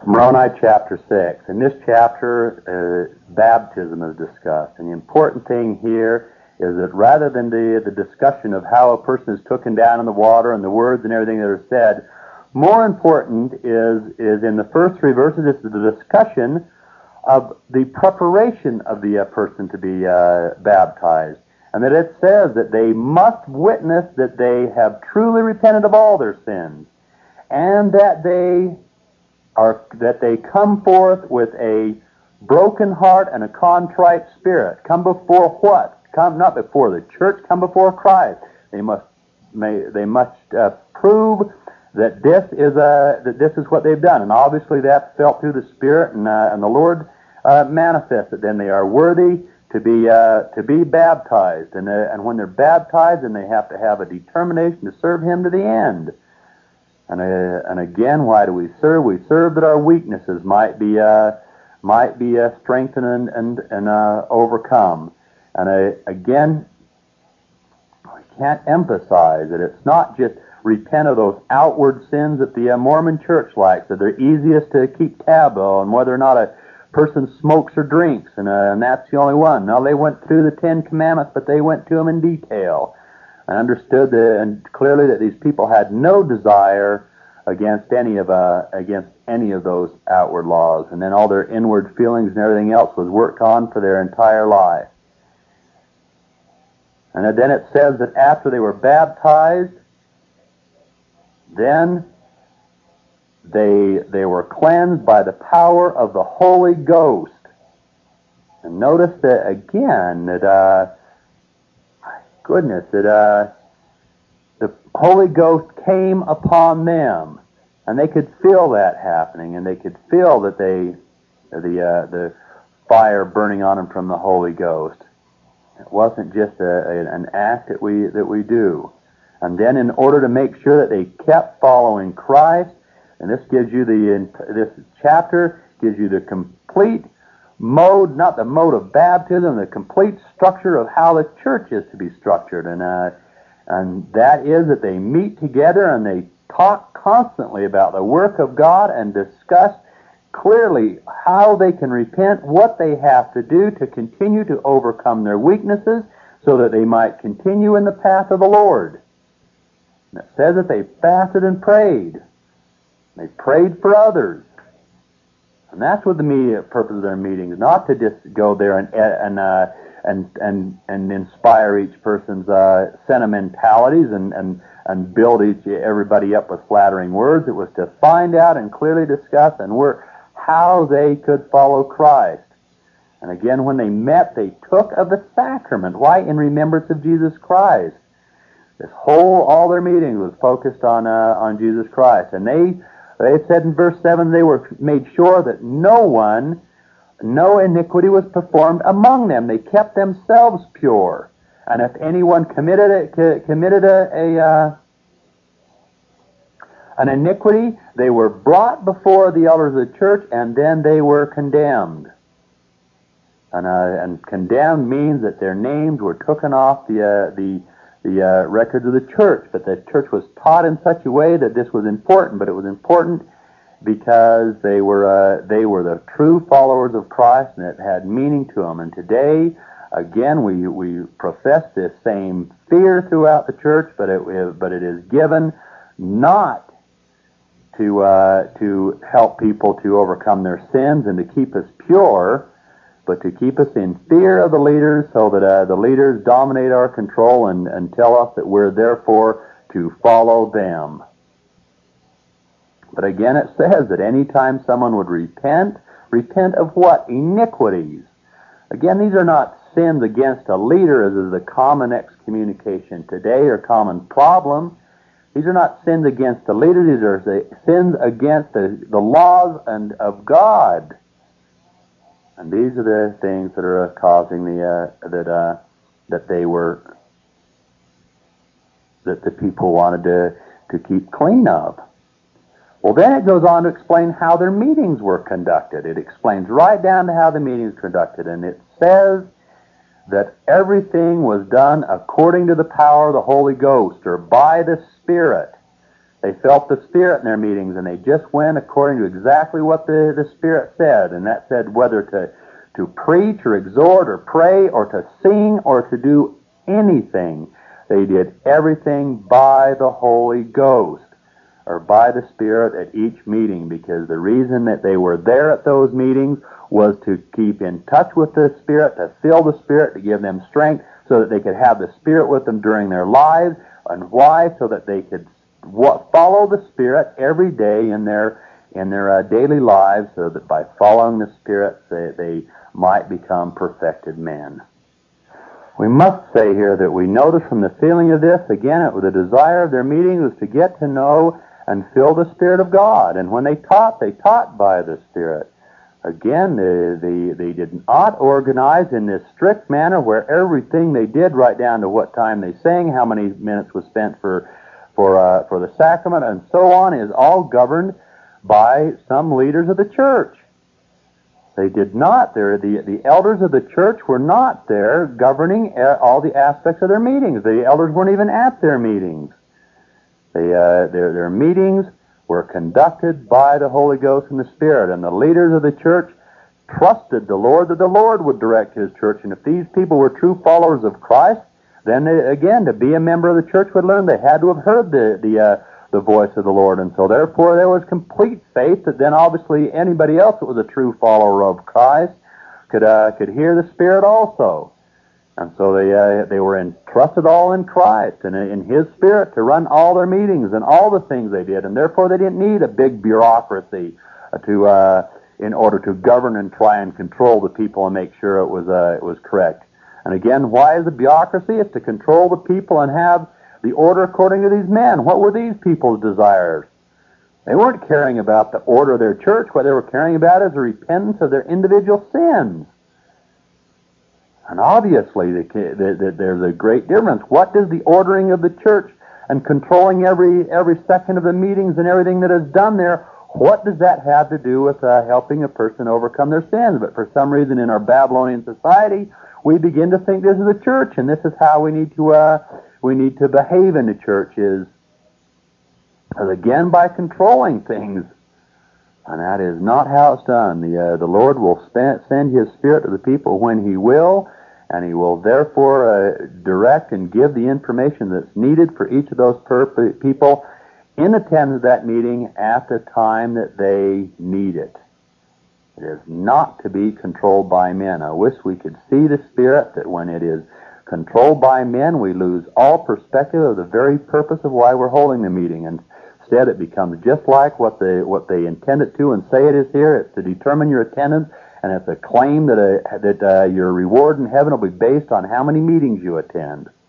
Moroni chapter 6. In this chapter, baptism is discussed. And the important thing here is that rather than the discussion of how a person is taken down in the water and the words and everything that are said, more important is in the first three verses, it's the discussion of the preparation of the person to be baptized. And that it says that they must witness that they have truly repented of all their sins, and that they come forth with a broken heart and a contrite spirit. Come before what? Come not before the church. Come before Christ. They must prove that this is what they've done, and obviously that's felt through the Spirit, and the Lord manifests it. Then they are worthy to be baptized, and when they're baptized, then they have to have a determination to serve Him to the end. And again, why do we serve? We serve that our weaknesses might be strengthened and overcome. And again, we can't emphasize that it's not just repent of those outward sins that the Mormon Church likes, that they're easiest to keep tab on, whether or not a person smokes or drinks, and that's the only one. No, they went through the Ten Commandments, but they went to them in detail. I understood and clearly that these people had no desire against any of those outward laws, and then all their inward feelings and everything else was worked on for their entire life. And then it says that after they were baptized, then they were cleansed by the power of the Holy Ghost. And notice that again that the Holy Ghost came upon them, and they could feel that happening, and they could feel that the fire burning on them from the Holy Ghost. It wasn't just an act that we do. And then, in order to make sure that they kept following Christ, and this gives you this chapter gives you the complete mode, not the mode of baptism, the complete structure of how the church is to be structured, and that is that they meet together and they talk constantly about the work of God and discuss clearly how they can repent, what they have to do to continue to overcome their weaknesses so that they might continue in the path of the Lord. And it says that they fasted and prayed. They prayed for others. And that's what the purpose of their meetings, not to just go there and inspire each person's sentimentalities and build everybody up with flattering words. It was to find out and clearly discuss and work how they could follow Christ. And again, when they met, they took of the sacrament. Why? In remembrance of Jesus Christ. All their meetings was focused on Jesus Christ. And they said in verse 7, they were made sure that no iniquity was performed among them. They kept themselves pure. And if anyone committed an iniquity, they were brought before the elders of the church, and then they were condemned. And condemned means that their names were taken off the records of the church. But the church was taught in such a way that this was important. But it was important because they were the true followers of Christ, and it had meaning to them. And today, again, we profess this same fear throughout the church, but it is given not to help people to overcome their sins and to keep us pure, but to keep us in fear of the leaders, so that the leaders dominate our control and tell us that we're therefore to follow them. But again, it says that any time someone would repent of what? Iniquities. Again, these are not sins against a leader, as is the common excommunication today, or common problem. These are not sins against the leader. These are sins against the laws of God. And these are the things that are causing that the people wanted to keep clean of. Well, then it goes on to explain how their meetings were conducted. It explains right down to how the meetings were conducted, and it says that everything was done according to the power of the Holy Ghost, or by the Spirit. They felt the Spirit in their meetings, and they just went according to exactly what the Spirit said. And that said whether to preach or exhort or pray or to sing or to do anything. They did everything by the Holy Ghost or by the Spirit at each meeting, because the reason that they were there at those meetings was to keep in touch with the Spirit, to fill the Spirit, to give them strength so that they could have the Spirit with them during their lives. And why? So that they could follow the Spirit every day in their daily lives, so that by following the Spirit they might become perfected men. We must say here that we notice from the feeling of this, again, it was the desire of their meeting was to get to know and feel the Spirit of God. And when they taught by the Spirit. Again, they did not organize in this strict manner where everything they did, right down to what time they sang, how many minutes was spent for the sacrament, and so on, is all governed by some leaders of the church. They did not. The elders of the church were not there governing all the aspects of their meetings. The elders weren't even at their meetings. Their meetings were conducted by the Holy Ghost and the Spirit, and the leaders of the church trusted the Lord that the Lord would direct His church. And if these people were true followers of Christ, then again, to be a member of the church would learn they had to have heard the voice of the Lord, and so therefore there was complete faith that then obviously anybody else that was a true follower of Christ could hear the Spirit also. And so they were entrusted all in Christ and in His Spirit to run all their meetings and all the things they did, and therefore they didn't need a big bureaucracy in order to govern and try and control the people and make sure it was correct. And again, why is the bureaucracy? It's to control the people and have the order according to these men. What were these people's desires? They weren't caring about the order of their church. What they were caring about is the repentance of their individual sins. And obviously, there's a great difference. What does the ordering of the church and controlling every second of the meetings and everything that is done there, what does that have to do with helping a person overcome their sins? But for some reason in our Babylonian society, we begin to think this is a church, and this is how we need to behave in the church, is again by controlling things. And that is not how it's done. The Lord will send His Spirit to the people when He will, and He will therefore direct and give the information that's needed for each of those people in attendance at that meeting at the time that they need it. It is not to be controlled by men. I wish we could see the Spirit, that when it is controlled by men, we lose all perspective of the very purpose of why we're holding the meeting. And instead, it becomes just like what they intend it to and say it is here. It's to determine your attendance, and it's a claim that your reward in heaven will be based on how many meetings you attend.